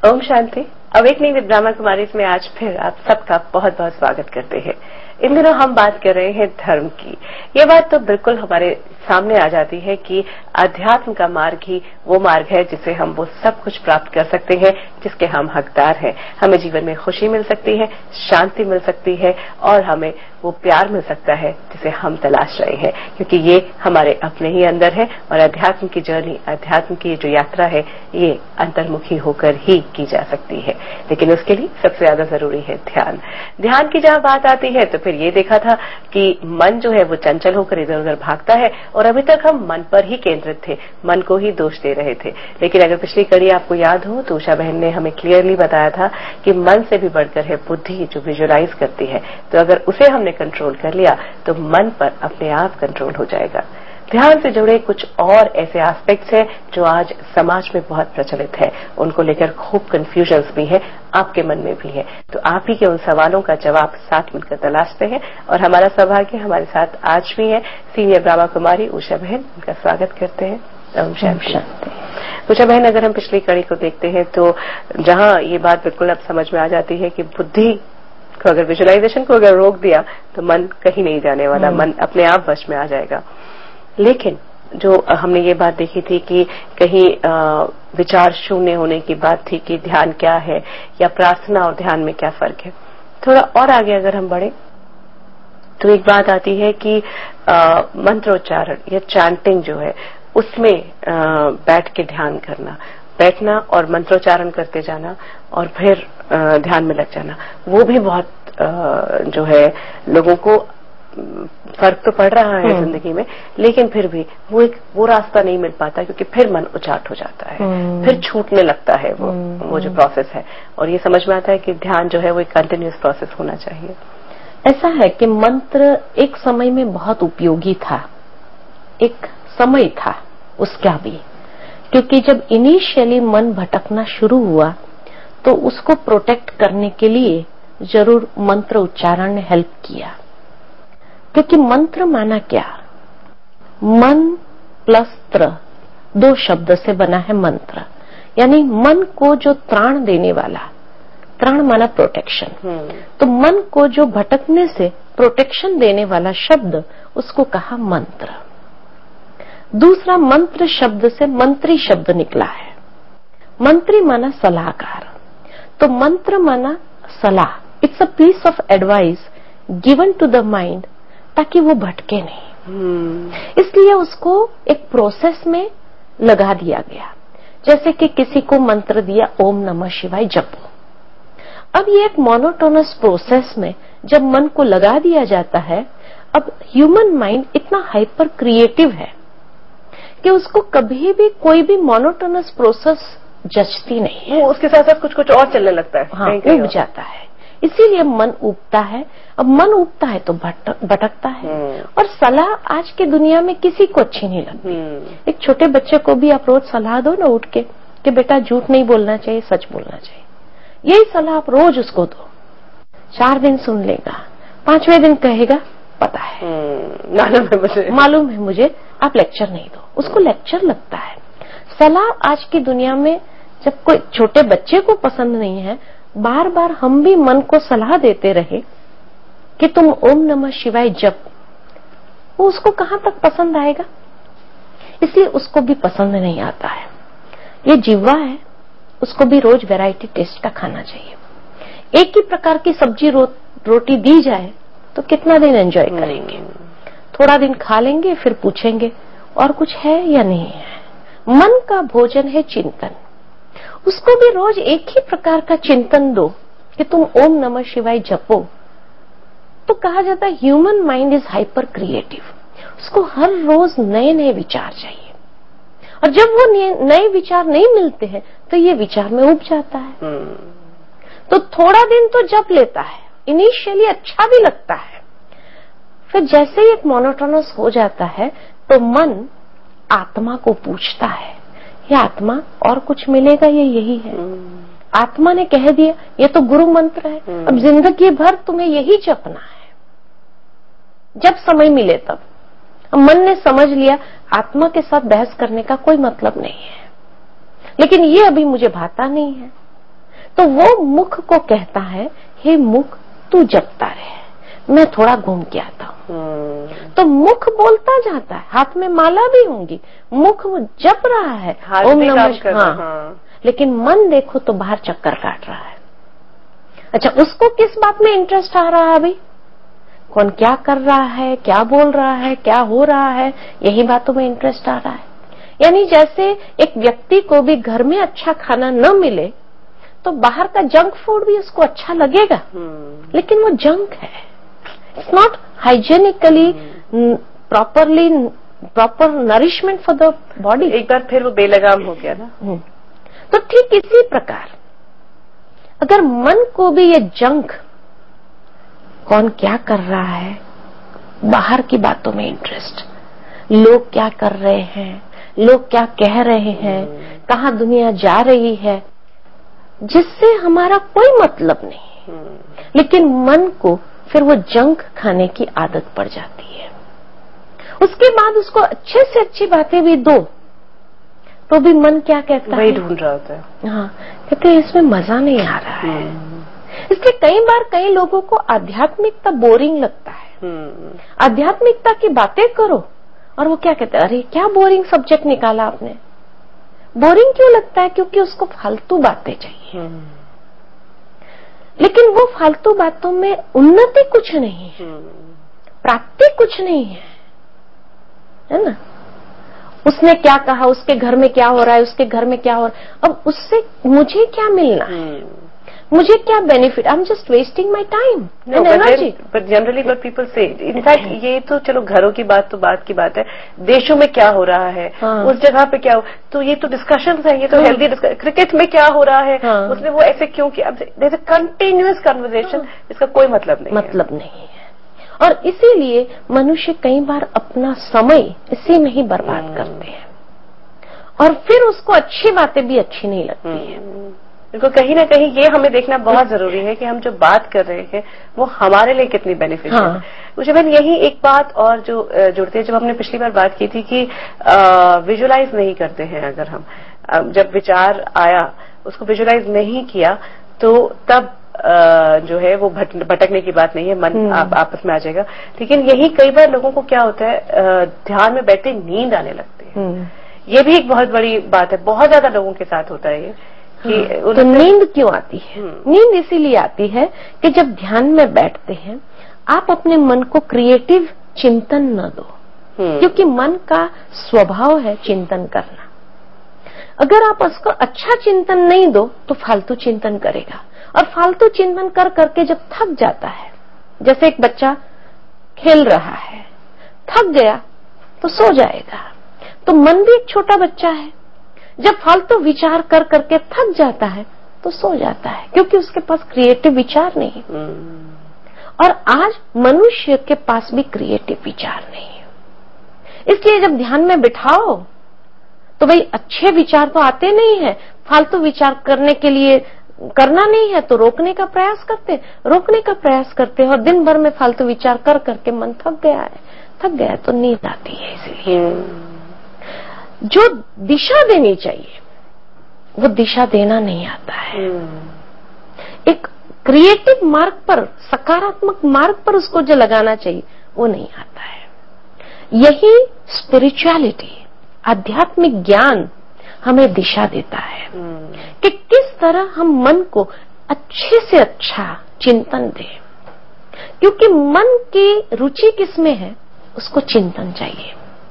ओम शांति। Awakening with Brahma Kumari में आज फिर आप सबका बहुत बहुत स्वागत करते हैं। इन दिनों हम बात कर रहे हैं धर्म की। ये बात तो बिल्कुल हमारे सामने आ जाती है कि अध्यात्म का मार्ग ही वो मार्ग है जिससे हम वो सब कुछ प्राप्त कर सकते हैं जिसके हम हकदार हैं। हमें जीवन में खुशी मिल सकती है, शांति मिल सकती है और हमें वो प्यार मिल सकता है जिसे हम तलाश रहे हैं, क्योंकि ये हमारे अपने ही अंदर है। और अध्यात्म की जर्नी, अध्यात्म की जो यात्रा है, ये अंतर्मुखी होकर ही की जा सकती है। लेकिन उसके लिए सबसे ज्यादा जरूरी है ध्यान। ध्यान की जहां बात आती है तो फिर ये देखा था कि मन जो है वो चंचल होकर इधर उधर भागता है और अभी तक हम मन पर ही केंद्रित थे, मन को ही दोष दे रहे थे। लेकिन अगर पिछली कड़ी आपको याद हो तो उषा बहन ने हमें क्लियरली बताया था कि मन से भी बढ़कर है बुद्धि, जो विजुअलाइज करती है। तो अगर उसे हमने कंट्रोल कर लिया तो मन पर अपने आप कंट्रोल हो जाएगा। ध्यान से जुड़े कुछ और ऐसे एस्पेक्ट्स हैं जो आज समाज में बहुत प्रचलित है, उनको लेकर खूब कंफ्यूजन्स भी है, आपके मन में भी है। तो आप ही के उन सवालों का जवाब साथ मिलकर तलाशते हैं। और हमारा सौभाग्य हमारे साथ आज भी है सीनियर ब्रह्मा कुमारी उषा बहन। उनका स्वागत करते हैं। ओम शांति। उषा बहन, अगर हम पिछली कड़ी को देखते हैं तो जहां ये बात बिल्कुल अब समझ में आ जाती है कि बुद्धि को अगर, विजुअलाइजेशन को अगर रोक दिया तो मन कहीं नहीं जाने वाला, मन अपने आप वश में आ जाएगा। लेकिन जो हमने ये बात देखी थी कि कहीं विचार शून्य होने की बात थी कि ध्यान क्या है या प्रार्थना और ध्यान में क्या फर्क है। थोड़ा और आगे अगर हम बढ़े तो एक बात आती है कि मंत्रोच्चारण या चैंटिंग जो है उसमें बैठ के ध्यान करना, बैठना और मंत्रोच्चारण करते जाना और फिर ध्यान में लग जाना, वो भी बहुत जो है लोगों को फर्क तो पड़ रहा है जिंदगी में। लेकिन फिर भी वो रास्ता नहीं मिल पाता, क्योंकि फिर मन उचाट हो जाता है, फिर छूटने लगता है वो जो प्रोसेस है। और ये समझ में आता है कि ध्यान जो है वो एक कंटिन्यूअस प्रोसेस होना चाहिए। ऐसा है कि मंत्र एक समय में बहुत उपयोगी था, एक समय था उसका भी, क्योंकि जब इनिशियली मन भटकना शुरू हुआ तो उसको प्रोटेक्ट करने के लिए जरूर मंत्र उच्चारण ने हेल्प किया। क्योंकि मंत्र माना क्या, मन प्लस त्र, दो शब्द से बना है मंत्र। यानी मन को जो त्राण देने वाला, त्राण माना प्रोटेक्शन, तो मन को जो भटकने से प्रोटेक्शन देने वाला शब्द, उसको कहा मंत्र। दूसरा, मंत्र शब्द से मंत्री शब्द निकला है। मंत्री माना सलाहकार, तो मंत्र माना सलाह। It's a piece of advice given to the mind, ताकि वो भटके नहीं। इसलिए उसको एक प्रोसेस में लगा दिया गया। जैसे कि किसी को मंत्र दिया, ओम नमः शिवाय जपो। अब ये एक मोनोटोनस प्रोसेस में जब मन को लगा दिया जाता है, अब ह्यूमन माइंड इतना हाइपर क्रिएटिव है कि उसको कभी भी कोई भी मोनोटोनस प्रोसेस जचती नहीं है। वो उसके साथ साथ कुछ कुछ और चलने लगता है। हाँ, उब जाता है। इसीलिए मन उबता है। अब मन उबता है तो भटकता है। और सलाह आज की दुनिया में किसी को अच्छी नहीं लगती। एक छोटे बच्चे को भी आप रोज सलाह दो ना उठ के कि बेटा झूठ नहीं बोलना चाहिए, सच बोलना चाहिए, यही सलाह आप रोज उसको दो, 4 दिन सुन लेगा, 5वें दिन कहेगा पता है, मालूम है मुझे, आप लेक्चर नहीं दो। उसको लेक्चर लगता है। सलाह आज की दुनिया में जब कोई छोटे बच्चे को पसंद नहीं है, बार बार हम भी मन को सलाह देते रहे कि तुम ओम नमः शिवाय जप, वो उसको कहां तक पसंद आएगा। इसलिए उसको भी पसंद नहीं आता है। ये जिह्वा है, उसको भी रोज वैरायटी टेस्ट का खाना चाहिए। एक ही प्रकार की सब्जी रोटी दी जाए तो कितना दिन एंजॉय करेंगे। थोड़ा दिन खा लेंगे, फिर पूछेंगे और कुछ है या नहीं है। मन का भोजन है चिंतन। उसको भी रोज एक ही प्रकार का चिंतन दो कि तुम ओम नमः शिवाय जपो, तो कहा जाता है human mind is hyper creative. उसको हर रोज नए नए विचार चाहिए, और जब वो नए विचार नहीं मिलते हैं तो ये विचार में उब जाता है। तो थोड़ा दिन तो जप लेता है, इनिशियली अच्छा भी लगता है, फिर जैसे ही एक मोनोटोनस हो जाता है तो मन आत्मा को पूछता है, ये आत्मा और कुछ मिलेगा, ये यही है। आत्मा ने कह दिया ये तो गुरु मंत्र है, अब जिंदगी भर तुम्हें यही जपना है, जब समय मिले तब। मन ने समझ लिया आत्मा के साथ बहस करने का कोई मतलब नहीं है, लेकिन ये अभी मुझे भाता नहीं है, तो वो मुख को कहता है, हे मुख तू जपता रहे, मैं थोड़ा घूम के आता हूँ। तो मुख बोलता जाता है, हाथ में माला भी होंगी, मुख जप रहा है ओम नमः। हाँ, लेकिन मन देखो तो बाहर चक्कर काट रहा है। अच्छा, उसको किस बात में इंटरेस्ट आ रहा है अभी? कौन क्या कर रहा है, क्या बोल रहा है, क्या हो रहा है, यही बातों में इंटरेस्ट आ रहा है। यानी जैसे एक व्यक्ति को भी घर में अच्छा खाना न मिले तो बाहर का जंक फूड भी उसको अच्छा लगेगा, लेकिन वो जंक है, it's not hygienically proper nourishment for the body. एक बार फिर वो बेलगाम हो गया ना। तो ठीक इसी प्रकार अगर मन को भी ये जंक, कौन क्या कर रहा है, बाहर की बातों में इंटरेस्ट, लोग क्या कर रहे हैं, लोग क्या कह रहे हैं, कहाँ दुनिया जा रही है, जिससे हमारा कोई मतलब नहीं, लेकिन मन को फिर वो जंक खाने की आदत पड़ जाती है। उसके बाद उसको अच्छे से अच्छी बातें भी दो तो भी मन क्या कहता है, वही ढूंढ रहा होता है। हाँ, कहते हैं इसमें मजा नहीं आ रहा है। इसलिए कई बार कई लोगों को आध्यात्मिकता बोरिंग लगता है। आध्यात्मिकता की बातें करो और वो क्या कहते हैं, अरे क्या बोरिंग सब्जेक्ट निकाला आपने। बोरिंग क्यों लगता है? क्योंकि उसको फालतू बातें चाहिए। लेकिन वो फालतू बातों में उन्नति कुछ नहीं है, प्राप्ति कुछ नहीं है ना। उसने क्या कहा, उसके घर में क्या हो रहा है, उसके घर में क्या हो रहा है, अब उससे मुझे क्या मिलना है, मुझे क्या benefit? I am just wasting my time and energy. But generally what people say, in fact ये तो चलो घरों की बात तो बात की बात है, देशों में क्या हो रहा है, उस जगह पे क्या हो, तो ये तो डिस्कशन है, ये तो हेल्दी डिस्कशन। क्रिकेट में क्या हो रहा है, उसने वो ऐसे क्यों किया, there is a continuous conversation, इसका कोई मतलब नहीं है। और इसीलिए मनुष्य कई बार अपना समय इसी में ही बर्बाद करते हैं और फिर उसको अच्छी बातें भी अच्छी नहीं लगती है। देखो कहीं ना कहीं ये हमें देखना बहुत जरूरी है कि हम जो बात कर रहे हैं वो हमारे लिए कितनी बेनिफिशियल है। मुझे मैंने यही एक बात और जो जुड़ती है, जब हमने पिछली बार बात की थी कि विजुअलाइज नहीं करते हैं, अगर हम जब विचार आया उसको विजुअलाइज नहीं किया तो तब जो है वो भटकने की बात नहीं है, मन आपस में आ जाएगा। लेकिन यही कई बार लोगों को क्या होता है, ध्यान में बैठे नींद आने लगती है। ये भी एक बहुत बड़ी बात है, बहुत ज्यादा लोगों के साथ होता है ये कि तो नींद क्यों आती है? नींद इसीलिए आती है कि जब ध्यान में बैठते हैं आप अपने मन को क्रिएटिव चिंतन न दो, क्योंकि मन का स्वभाव है चिंतन करना। अगर आप उसको अच्छा चिंतन नहीं दो तो फालतू चिंतन करेगा, और फालतू चिंतन कर करके जब थक जाता है, जैसे एक बच्चा खेल रहा है, थक गया तो सो जाएगा, तो मन भी एक छोटा बच्चा है, जब फालतू विचार कर करके थक जाता है तो सो जाता है, क्योंकि उसके पास क्रिएटिव विचार नहीं। और आज मनुष्य के पास भी क्रिएटिव विचार नहीं है। इसलिए जब ध्यान में बिठाओ तो भाई अच्छे विचार तो आते नहीं है, फालतू विचार करने के लिए करना नहीं है तो रोकने का प्रयास करते और दिन भर में फालतू विचार कर करके मन थक गया तो नींद आती है। इसलिए जो दिशा देनी चाहिए वो दिशा देना नहीं आता है। एक क्रिएटिव मार्ग पर, सकारात्मक मार्ग पर उसको जो लगाना चाहिए वो नहीं आता है। यही स्पिरिचुअलिटी, आध्यात्मिक ज्ञान हमें दिशा देता है कि किस तरह हम मन को अच्छे से अच्छा चिंतन दें, क्योंकि मन की रुचि किसमें है, उसको चिंतन चाहिए।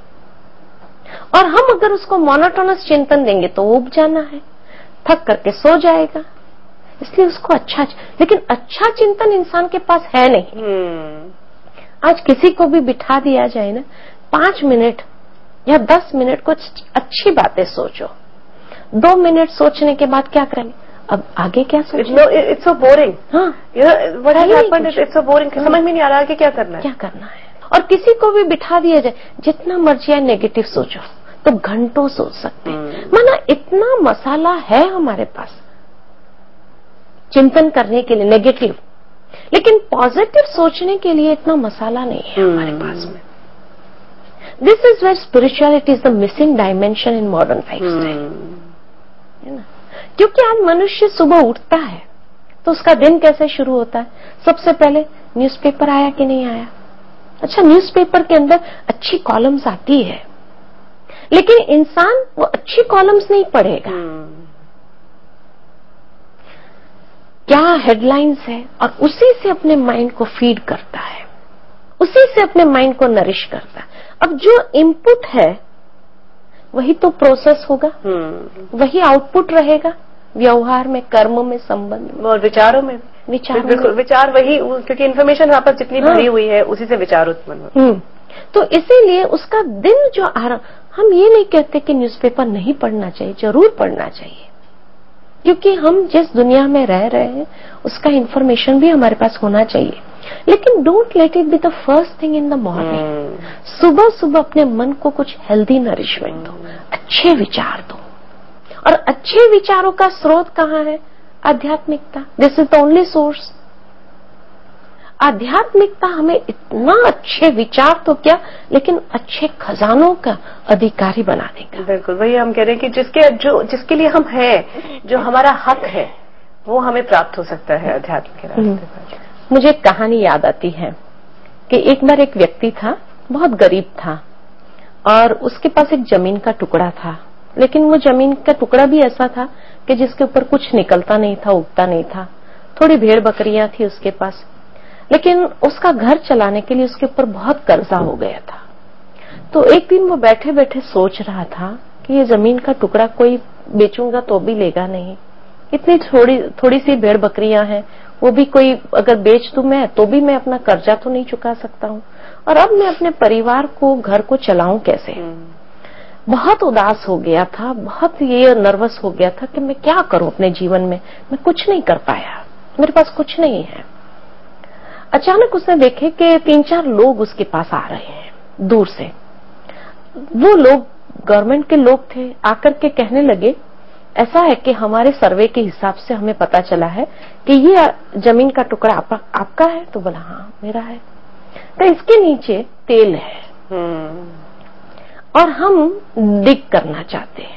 और हम अगर उसको मोनोटोनस चिंतन देंगे तो वो उब जाना है, थक करके सो जाएगा। इसलिए उसको अच्छा, लेकिन अच्छा चिंतन इंसान के पास है नहीं। आज किसी को भी बिठा दिया जाए ना, 5 मिनट या 10 मिनट कुछ अच्छी बातें सोचो, 2 मिनट सोचने के बाद क्या करेंगे, अब आगे क्या सोचें? It's so boring. हाँ, what has happened, it's so boring, समझ में नहीं आ रहा कि क्या करना है। और किसी को भी बिठा दिया जाए, जितना मर्जी है नेगेटिव सोचो, तो घंटों सोच सकते हैं। माना इतना मसाला है हमारे पास चिंतन करने के लिए नेगेटिव, लेकिन पॉजिटिव सोचने के लिए इतना मसाला नहीं है हमारे पास में। This is where spirituality is the missing dimension in modern lifestyle, है ना। क्योंकि आज मनुष्य सुबह उठता है तो उसका दिन कैसे शुरू होता है? सबसे पहले न्यूज़पेपर आया कि नहीं आया। अच्छा, न्यूज़पेपर के अंदर अच्छी कॉलम्स आती है, लेकिन इंसान वो अच्छी कॉलम्स नहीं पढ़ेगा। क्या हेडलाइंस है, और उसी से अपने माइंड को फीड करता है, उसी से अपने माइंड को नरिश करता है। अब जो इनपुट है वही तो प्रोसेस होगा, वही आउटपुट रहेगा व्यवहार में, कर्म में, संबंध में और विचारों में। विचार वही, क्योंकि इन्फॉर्मेशन वहां पर जितनी भरी हुई है उसी से विचार उत्पन्न होते। तो इसीलिए उसका दिन जो हम ये नहीं कहते कि न्यूज़पेपर नहीं पढ़ना चाहिए, जरूर पढ़ना चाहिए, क्योंकि हम जिस दुनिया में रह रहे हैं उसका इंफॉर्मेशन भी हमारे पास होना चाहिए। लेकिन don't let it be the first thing in the morning. सुबह सुबह अपने मन को कुछ हेल्दी नरिशमेंट दो, अच्छे विचार दो। और अच्छे विचारों का स्रोत कहाँ है? आध्यात्मिकता। This is the only source. आध्यात्मिकता हमें इतना अच्छे विचार तो क्या, लेकिन अच्छे खजानों का अधिकारी बना देगा। बिल्कुल वही हम कह रहे हैं कि जिसके लिए हम हैं, जो हमारा हक है, वो हमें प्राप्त हो सकता है अध्यात्म के रास्ते पर। मुझे एक कहानी याद आती है कि एक बार एक व्यक्ति था, बहुत गरीब था, और उसके पास एक जमीन का टुकड़ा था, लेकिन वो जमीन का टुकड़ा भी ऐसा था कि जिसके ऊपर कुछ निकलता नहीं था, उगता नहीं था। थोड़ी भेड़ बकरियां थी उसके पास, लेकिन उसका घर चलाने के लिए उसके ऊपर बहुत कर्जा हो गया था। तो एक दिन वो बैठे बैठे सोच रहा था कि ये जमीन का टुकड़ा कोई बेचूंगा तो भी लेगा नहीं, इतनी थोड़ी सी भेड़ बकरियां हैं, वो भी कोई अगर बेच दूं मैं तो भी मैं अपना कर्जा तो नहीं चुका सकता हूँ, और अब मैं अपने परिवार को, घर को चलाऊं कैसे। बहुत उदास हो गया था, बहुत ये नर्वस हो गया था कि मैं क्या करूं अपने जीवन में, मैं कुछ नहीं कर पाया, मेरे पास कुछ नहीं है। अचानक उसने देखे कि 3-4 लोग उसके पास आ रहे हैं दूर से। वो लोग गवर्नमेंट के लोग थे, आकर के कहने लगे, ऐसा है कि हमारे सर्वे के हिसाब से हमें पता चला है कि ये जमीन का टुकड़ा आपका है। तो बोला हाँ मेरा है। तो इसके नीचे तेल है और हम डिग करना चाहते हैं।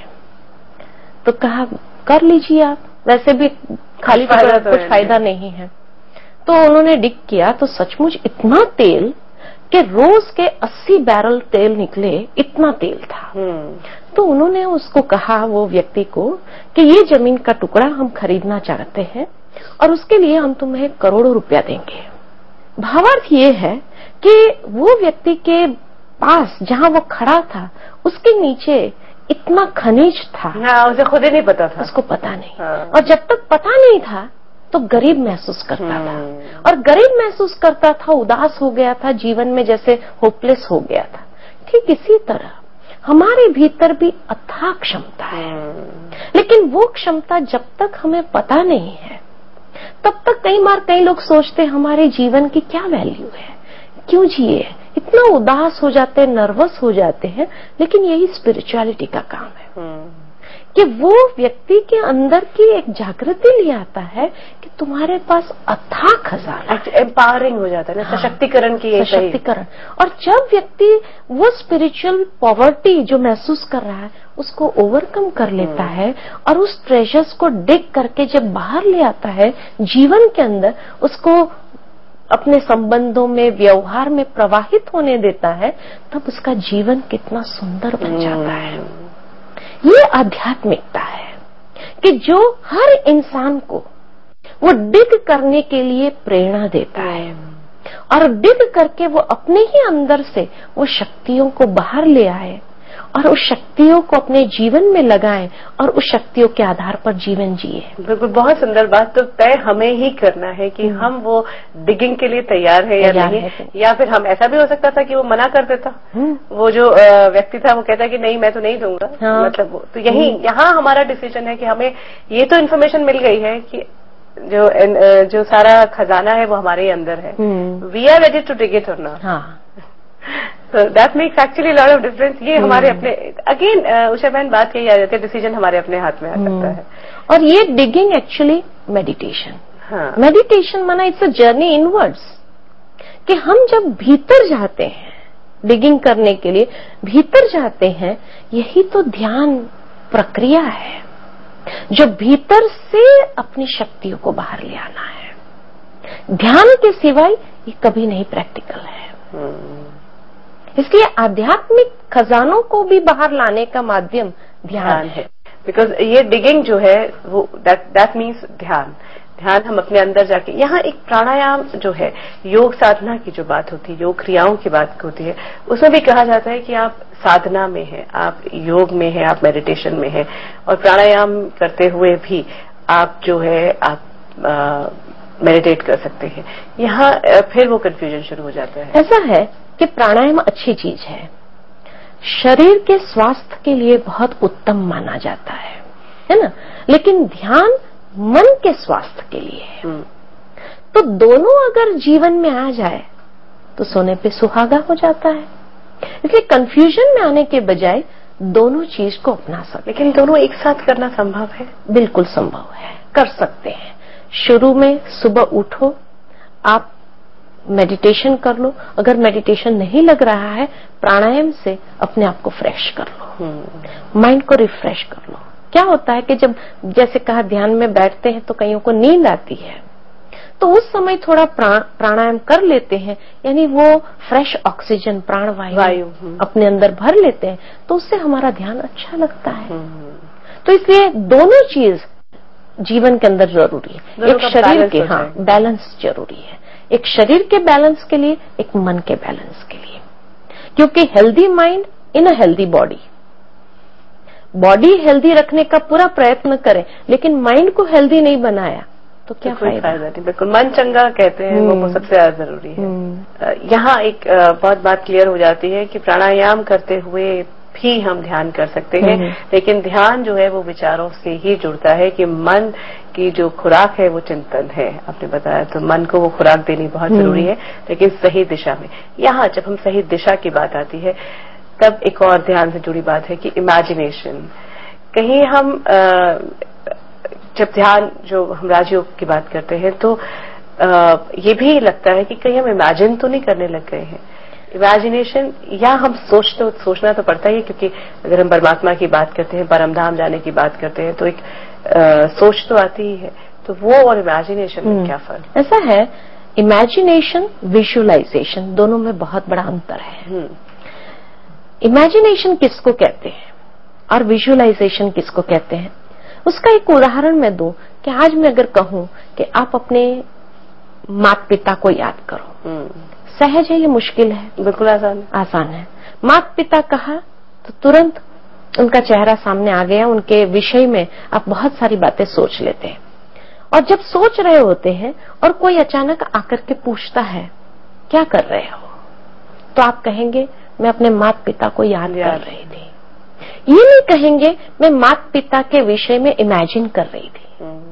तो कहा कर लीजिए आप, वैसे भी खाली टुकड़ा कुछ फायदा नहीं है। तो उन्होंने डिग किया तो सचमुच इतना तेल कि रोज के 80 बैरल तेल निकले, इतना तेल था। तो उन्होंने उसको कहा, वो व्यक्ति को, कि ये जमीन का टुकड़ा हम खरीदना चाहते हैं और उसके लिए हम तुम्हें करोड़ों रुपया देंगे। भावार्थ ये है कि वो व्यक्ति के पास जहां वो खड़ा था उसके नीचे इतना खनिज था, उसे खुद ही नहीं पता था, उसको पता नहीं। और जब तक पता नहीं था तो गरीब महसूस करता था, और गरीब महसूस करता था, उदास हो गया था, जीवन में जैसे होपलेस हो गया था। ठीक इसी तरह हमारे भीतर भी अथाह क्षमता है, लेकिन वो क्षमता जब तक हमें पता नहीं है तब तक कई लोग सोचते हमारे जीवन की क्या वैल्यू है, क्यों जिए, इतना उदास हो जाते हैं, नर्वस हो जाते हैं। लेकिन यही स्पिरिचुअलिटी का काम है कि वो व्यक्ति के अंदर की एक जागृति ले आता है कि तुम्हारे पास अथाह खजाना, एम्पावरिंग हो जाता है ना, सशक्तिकरण की, सशक्तिकरण। और जब व्यक्ति वो स्पिरिचुअल पॉवर्टी जो महसूस कर रहा है उसको ओवरकम कर लेता है और उस ट्रेजर्स को डिग करके जब बाहर ले आता है जीवन के अंदर, उसको अपने संबंधों में, व्यवहार में प्रवाहित होने देता है, तब उसका जीवन कितना सुंदर बन जाता है। ये आध्यात्मिकता है कि जो हर इंसान को वो डिग करने के लिए प्रेरणा देता है, और डिग करके वो अपने ही अंदर से वो शक्तियों को बाहर ले आए और उस शक्तियों को अपने जीवन में लगाएं और उस शक्तियों के आधार पर जीवन जिए। बिल्कुल, बहुत सुंदर बात। तो तय हमें ही करना है कि हम वो डिगिंग के लिए तैयार है या नहीं, या फिर हम, ऐसा भी हो सकता था कि वो मना कर देता, वो जो व्यक्ति था वो कहता कि नहीं मैं तो नहीं दूंगा। मतलब वो तो यहाँ हमारा डिसीजन है कि हमें ये तो इन्फॉर्मेशन मिल गई है कि जो सारा खजाना है वो हमारे अंदर है, we are ready to dig it और not. So that makes actually a lot of difference। ये हमारे अपने, अगेन उषा बहन बात यही आ जाती है, डिसीजन हमारे अपने हाथ में आ सकता है। और ये डिगिंग एक्चुअली मेडिटेशन, मेडिटेशन माना इट्स अ जर्नी इनवर्ड्स, कि हम जब भीतर जाते हैं डिगिंग करने के लिए, भीतर जाते हैं, यही तो ध्यान प्रक्रिया है। जो भीतर से अपनी शक्तियों को बाहर ले आना है। ध्यान के सिवाय ये कभी नहीं प्रैक्टिकल है। इसलिए आध्यात्मिक खजानों को भी बाहर लाने का माध्यम ध्यान है। बिकॉज ये डिगिंग जो है वो दैट मीन्स ध्यान हम अपने अंदर जाके, यहाँ एक प्राणायाम जो है, योग साधना की जो बात होती है, योग क्रियाओं की बात होती है, उसमें भी कहा जाता है कि आप साधना में हैं, आप योग में हैं, आप मेडिटेशन में हैं, और प्राणायाम करते हुए भी आप जो है आप मेडिटेट कर सकते हैं। यहाँ फिर वो कंफ्यूजन शुरू हो जाता है। ऐसा है कि प्राणायाम अच्छी चीज है, शरीर के स्वास्थ्य के लिए बहुत उत्तम माना जाता है ना, लेकिन ध्यान मन के स्वास्थ्य के लिए है। तो दोनों अगर जीवन में आ जाए तो सोने पे सुहागा हो जाता है। इसलिए कंफ्यूजन में आने के बजाय दोनों चीज को अपना सकते। लेकिन दोनों एक साथ करना संभव है? बिल्कुल संभव है, कर सकते हैं। शुरू में सुबह उठो, आप मेडिटेशन कर लो। अगर मेडिटेशन नहीं लग रहा है, प्राणायाम से अपने आप को फ्रेश कर लो, माइंड को रिफ्रेश कर लो। क्या होता है कि जब जैसे कहा ध्यान में बैठते हैं तो कईयों को नींद आती है, तो उस समय थोड़ा प्राणायाम कर लेते हैं, यानी वो फ्रेश ऑक्सीजन प्राणवायु अपने अंदर भर लेते हैं, तो उससे हमारा ध्यान अच्छा लगता है। तो इसलिए दोनों चीज जीवन के अंदर जरूरी है। एक शरीर के बैलेंस जरूरी है, एक शरीर के बैलेंस के लिए, एक मन के बैलेंस के लिए। क्योंकि healthy mind in a healthy body, body healthy रखने का पूरा प्रयत्न करें, लेकिन माइंड को हेल्दी नहीं बनाया तो क्या फायदा नहीं। बिल्कुल, मन चंगा कहते हैं वो सबसे ज्यादा जरूरी है। यहाँ एक बहुत बात क्लियर हो जाती है कि प्राणायाम करते हुए भी हम ध्यान कर सकते हैं, लेकिन ध्यान जो है वो विचारों से ही जुड़ता है कि मन की जो खुराक है वो चिंतन है। आपने बताया, तो मन को वो खुराक देनी बहुत जरूरी है, लेकिन सही दिशा में। यहाँ जब हम सही दिशा की बात आती है, तब एक और ध्यान से जुड़ी बात है कि इमेजिनेशन। कहीं हम जब ध्यान जो हम राजयोग की बात करते हैं, तो ये भी लगता है कि कहीं हम इमेजिन तो नहीं करने लग गए हैं। इमेजिनेशन, या हम सोचना तो पड़ता ही है, क्योंकि अगर हम परमात्मा की बात करते हैं, परमधाम जाने की बात करते हैं, तो एक सोच तो आती ही है। तो वो और इमेजिनेशन में क्या फर्क? ऐसा है, इमेजिनेशन विजुअलाइजेशन दोनों में बहुत बड़ा अंतर है। इमेजिनेशन किसको कहते हैं और विजुअलाइजेशन किसको कहते हैं, उसका एक उदाहरण मैं दूं कि आज मैं अगर कहूं कि आप अपने माता पिता को याद करो, सहज है ये, मुश्किल है? बिल्कुल आसान है। माता पिता कहा तो तुरंत उनका चेहरा सामने आ गया, उनके विषय में आप बहुत सारी बातें सोच लेते हैं। और जब सोच रहे होते हैं और कोई अचानक आकर के पूछता है क्या कर रहे हो, तो आप कहेंगे मैं अपने माता पिता को याद कर रही थी। ये नहीं कहेंगे मैं माता पिता के विषय में इमेजिन कर रही थी।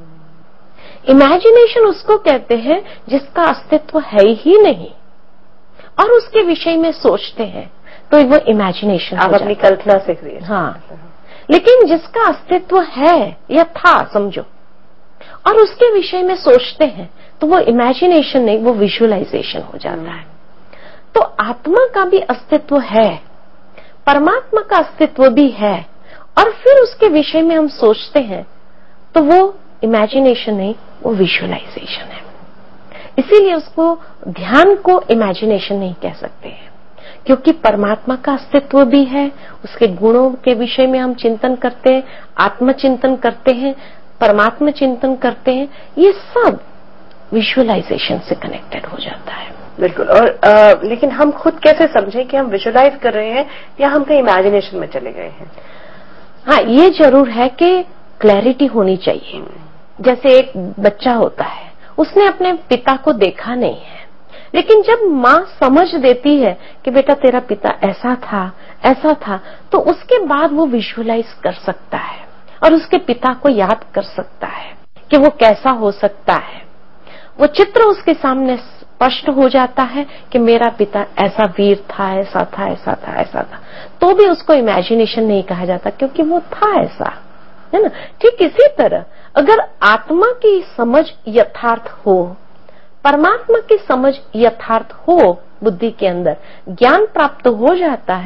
इमेजिनेशन उसको कहते हैं जिसका अस्तित्व है ही नहीं और उसके विषय में सोचते हैं, तो वो इमेजिनेशन। आप अपनी कल्पना से क्रिएट। लेकिन जिसका अस्तित्व है या था समझो, और उसके विषय में सोचते हैं, तो वो इमेजिनेशन नहीं, वो विजुअलाइजेशन हो जाता है। तो आत्मा का भी अस्तित्व है, परमात्मा का अस्तित्व भी है, और फिर उसके विषय में हम सोचते हैं, तो वो इमेजिनेशन नहीं, वो विजुअलाइजेशन है। इसीलिए उसको, ध्यान को इमेजिनेशन नहीं कह सकते हैं, क्योंकि परमात्मा का अस्तित्व भी है, उसके गुणों के विषय में हम चिंतन करते हैं, आत्मचिंतन करते हैं, परमात्मा चिंतन करते हैं, ये सब विजुअलाइजेशन से कनेक्टेड हो जाता है। बिल्कुल। और लेकिन हम खुद कैसे समझें कि हम विजुअलाइज कर रहे हैं या हम कहीं इमेजिनेशन में चले गए हैं? हाँ, ये जरूर है कि क्लैरिटी होनी चाहिए। जैसे एक बच्चा होता है, उसने अपने पिता को देखा नहीं है, लेकिन जब माँ समझ देती है कि बेटा तेरा पिता ऐसा था, तो उसके बाद वो विजुअलाइज कर सकता है और उसके पिता को याद कर सकता है कि वो कैसा हो सकता है। वो चित्र उसके सामने स्पष्ट हो जाता है कि मेरा पिता ऐसा वीर था, ऐसा था, तो भी उसको इमेजिनेशन नहीं कहा जाता, क्योंकि वो था ऐसा, है ना। ठीक इसी तरह अगर आत्मा की समझ यथार्थ हो, परमात्मा की समझ यथार्थ हो, बुद्धि के अंदर ज्ञान प्राप्त हो जाता है,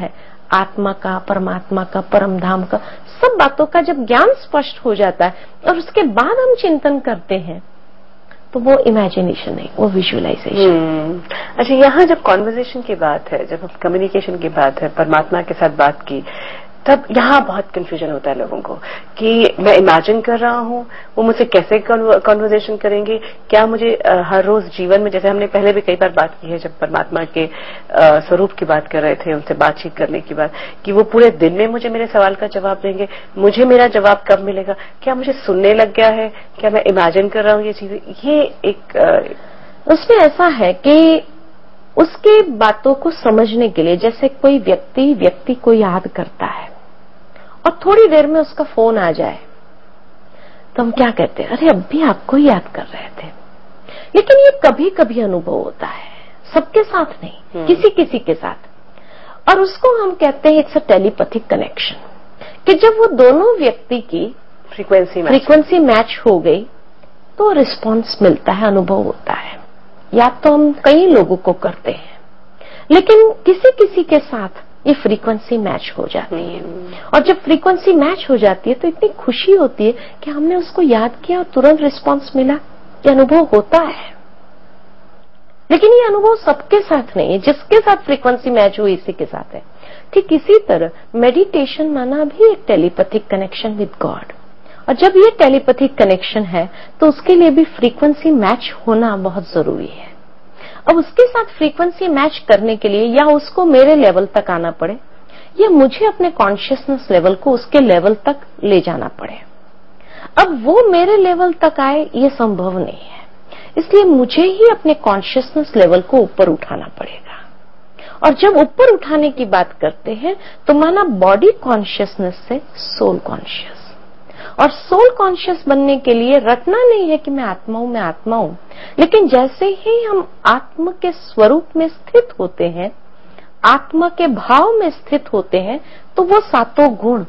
आत्मा का, परमात्मा का, परम धाम का, सब बातों का जब ज्ञान स्पष्ट हो जाता है और उसके बाद हम चिंतन करते हैं तो वो इमेजिनेशन नहीं, वो विजुअलाइजेशन। अच्छा, यहाँ जब कॉन्वर्जेशन की बात है, जब कम्युनिकेशन की बात है, परमात्मा के साथ बात की, तब यहाँ बहुत कंफ्यूजन होता है लोगों को कि मैं इमेजिन कर रहा हूँ, वो मुझसे कैसे कॉन्वर्जेशन करेंगे, क्या मुझे हर रोज जीवन में, जैसे हमने पहले भी कई बार बात की है जब परमात्मा के स्वरूप की बात कर रहे थे, उनसे बातचीत करने की बात, कि वो पूरे दिन में मुझे मेरे सवाल का जवाब देंगे, मुझे मेरा जवाब कब मिलेगा, क्या मुझे सुनने लग गया है, क्या मैं इमेजिन कर रहा हूँ ये चीजें, ये एक उसमें ऐसा है कि उसकी बातों को समझने के लिए, जैसे कोई व्यक्ति को याद करता है और थोड़ी देर में उसका फोन आ जाए तो हम क्या कहते हैं, अरे अब भी आपको याद कर रहे थे। लेकिन ये कभी कभी अनुभव होता है, सबके साथ नहीं, किसी किसी के साथ, और उसको हम कहते हैं इट्स अ टेलीपैथिक कनेक्शन, कि जब वो दोनों व्यक्ति की फ्रीक्वेंसी मैच हो गई तो रिस्पांस मिलता है, अनुभव होता है। याद तो हम कई लोगों को करते हैं, लेकिन किसी किसी के साथ ये फ्रीक्वेंसी मैच हो जाती है, और जब फ्रीक्वेंसी मैच हो जाती है तो इतनी खुशी होती है कि हमने उसको याद किया और तुरंत रिस्पांस मिला, ये अनुभव होता है। लेकिन ये अनुभव सबके साथ नहीं है, जिसके साथ फ्रीक्वेंसी मैच हुई इसी के साथ है। ठीक इसी तरह मेडिटेशन माना भी एक टेलीपैथिक कनेक्शन विद गॉड, और जब ये टेलीपैथिक कनेक्शन है तो उसके लिए भी फ्रीक्वेंसी मैच होना बहुत जरूरी है। अब उसके साथ फ्रीक्वेंसी मैच करने के लिए या उसको मेरे लेवल तक आना पड़े या मुझे अपने कॉन्शियसनेस लेवल को उसके लेवल तक ले जाना पड़े। अब वो मेरे लेवल तक आए ये संभव नहीं है, इसलिए मुझे ही अपने कॉन्शियसनेस लेवल को ऊपर उठाना पड़ेगा। और जब ऊपर उठाने की बात करते हैं तो माना बॉडी कॉन्शियसनेस से सोल कॉन्शियस, और सोल कॉन्शियस बनने के लिए रटना नहीं है कि मैं आत्मा हूं, मैं आत्मा हूं, लेकिन जैसे ही हम आत्मा के स्वरूप में स्थित होते हैं, आत्मा के भाव में स्थित होते हैं, तो वो सातों गुण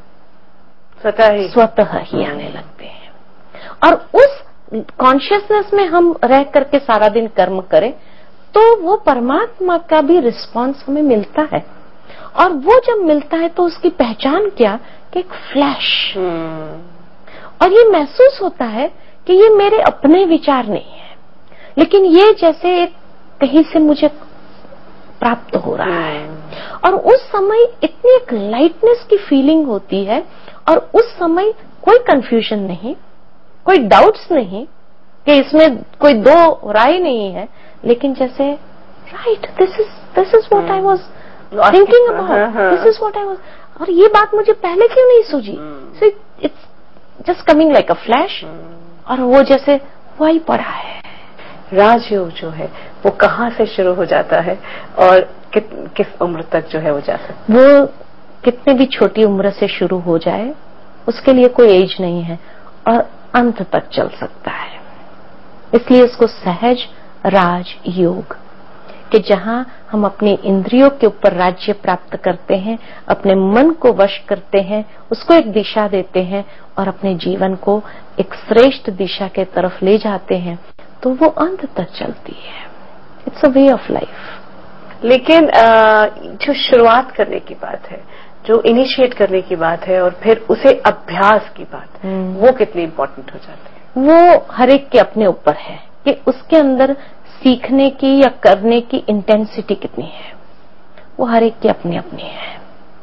स्वतः ही आने लगते हैं। और उस कॉन्शियसनेस में हम रह करके सारा दिन कर्म करें तो वो परमात्मा का भी रिस्पांस हमें मिलता है। और वो जब मिलता है तो उसकी पहचान क्या, कि एक फ्लैश, और ये महसूस होता है कि ये मेरे अपने विचार नहीं है, लेकिन ये जैसे कहीं से मुझे प्राप्त हो रहा है। और उस समय इतनी एक लाइटनेस की फीलिंग होती है, और उस समय कोई कंफ्यूजन नहीं, कोई डाउट्स नहीं, कि इसमें कोई दो राय नहीं है, लेकिन जैसे right, this is what I was thinking about, this is what I was, और ये बात मुझे पहले क्यों नहीं सूझी। So it's just coming like a flash, और वो जैसे वही पड़ा है। राजयोग जो है वो कहाँ से शुरू हो जाता है और किस उम्र तक जो है वो जा सकता है? वो कितने भी छोटी उम्र से शुरू हो जाए, उसके लिए कोई एज नहीं है, और अंत तक चल सकता है। इसलिए इसको सहज राज योग, कि जहां हम अपनी इंद्रियों के ऊपर राज्य प्राप्त करते हैं, अपने मन को वश करते हैं, उसको एक दिशा देते हैं और अपने जीवन को एक श्रेष्ठ दिशा के तरफ ले जाते हैं, तो वो अंत तक चलती है। It's a way of life. लेकिन जो शुरुआत करने की बात है, जो इनिशिएट करने की बात है, और फिर उसे अभ्यास की बात, वो कितनी इंपॉर्टेंट हो जाती है? वो हर एक के अपने ऊपर है कि उसके अंदर सीखने की या करने की इंटेंसिटी कितनी है, वो हर एक की अपनी अपनी है।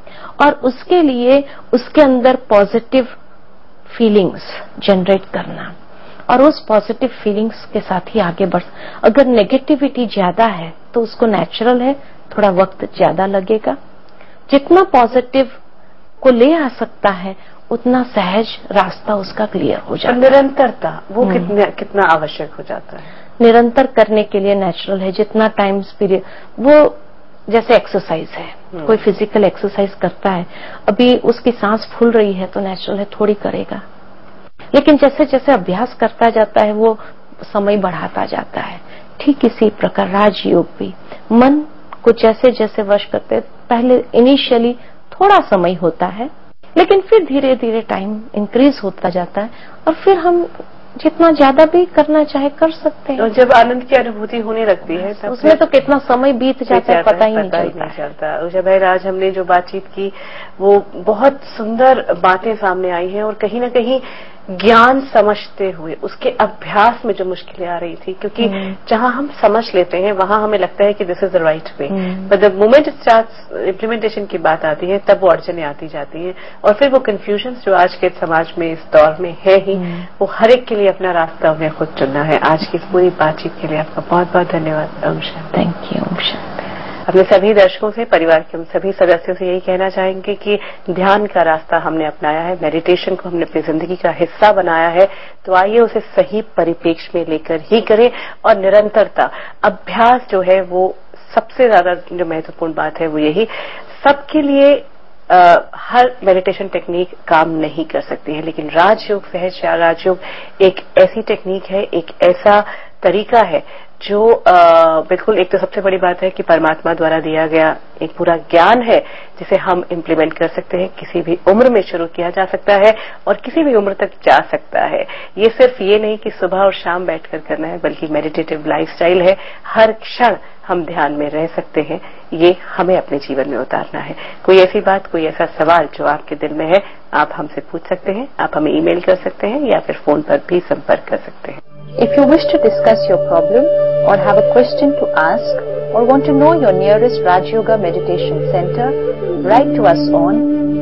और उसके लिए उसके अंदर पॉजिटिव फीलिंग्स जनरेट करना, और उस पॉजिटिव फीलिंग्स के साथ ही आगे बढ़। अगर नेगेटिविटी ज्यादा है तो उसको नेचुरल है, थोड़ा वक्त ज्यादा लगेगा। जितना पॉजिटिव को ले आ सकता है उतना सहज रास्ता उसका क्लियर हो जाता है। निरंतरता वो कितना आवश्यक हो जाता है? निरंतर करने के लिए नेचुरल है, जितना टाइम पीरियड, वो जैसे एक्सरसाइज है, कोई फिजिकल एक्सरसाइज करता है, अभी उसकी सांस फूल रही है तो नेचुरल है थोड़ी करेगा, लेकिन जैसे जैसे अभ्यास करता जाता है वो समय बढ़ाता जाता है। ठीक इसी प्रकार राजयोग भी मन को जैसे जैसे वश करते हैं, पहले इनिशियली थोड़ा समय होता है, लेकिन फिर धीरे धीरे टाइम इंक्रीज होता जाता है, और फिर हम जितना ज्यादा भी करना चाहे कर सकते हैं। और जब आनंद की अनुभूति होने लगती है तब उसमें तो कितना समय बीत जाता है पता ही नहीं चलता। उषा भाई, आज हमने जो बातचीत की वो बहुत सुंदर बातें सामने आई हैं और कहीं ना कहीं ज्ञान समझते हुए उसके अभ्यास में जो मुश्किलें आ रही थी, क्योंकि जहां हम समझ लेते हैं वहां हमें लगता है कि this is the right way, but the moment starts implementation की बात आती है तब वो अड़चने आती जाती हैं और फिर वो कंफ्यूजन जो आज के समाज में इस दौर में है ही, वो हर एक के लिए अपना रास्ता उन्हें खुद चुनना है। आज की इस पूरी बातचीत के लिए आपका बहुत बहुत धन्यवाद। ओम शांति। Thank you. ओम शांति। अपने सभी दर्शकों से, परिवार के हम सभी सदस्यों से यही कहना चाहेंगे कि ध्यान का रास्ता हमने अपनाया है, मेडिटेशन को हमने अपनी जिंदगी का हिस्सा बनाया है, तो आइए उसे सही परिप्रेक्ष्य में लेकर ही करें और निरंतरता, अभ्यास जो है वो सबसे ज्यादा जो महत्वपूर्ण बात है वो यही। सबके लिए हर मेडिटेशन टेक्निक काम नहीं कर सकती है, लेकिन राजयोग, सहज राजयोग एक ऐसी टेक्निक है, एक ऐसा तरीका है जो बिल्कुल, एक तो सबसे बड़ी बात है कि परमात्मा द्वारा दिया गया एक पूरा ज्ञान है जिसे हम इम्प्लीमेंट कर सकते हैं। किसी भी उम्र में शुरू किया जा सकता है और किसी भी उम्र तक जा सकता है। ये सिर्फ ये नहीं कि सुबह और शाम बैठकर करना है, बल्कि मेडिटेटिव लाइफस्टाइल है। हर क्षण हम ध्यान में रह सकते हैं, ये हमें अपने जीवन में उतारना है। कोई ऐसी बात, कोई ऐसा सवाल जो आपके दिल में है, आप हमसे पूछ सकते हैं। आप हमें ईमेल कर सकते हैं या फिर फोन पर भी संपर्क कर सकते हैं। If you wish to discuss your problem or have a question to ask or want to know your nearest Raj Yoga Meditation Center, write to us on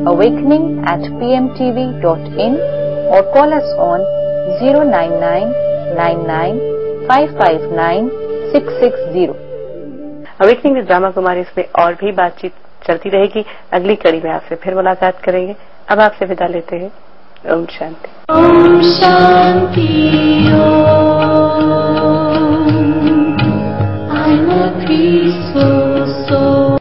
awakening@pmtv.in or call us on 09999559660. Awakening with Brahma Kumari इसमें और भी बातचीत चलती रहेगी। अगली कड़ी में आपसे फिर मुलाकात करेंगे। अब आपसे विदा लेते हैं। Om Shanti. Om Shanti. I'm a peaceful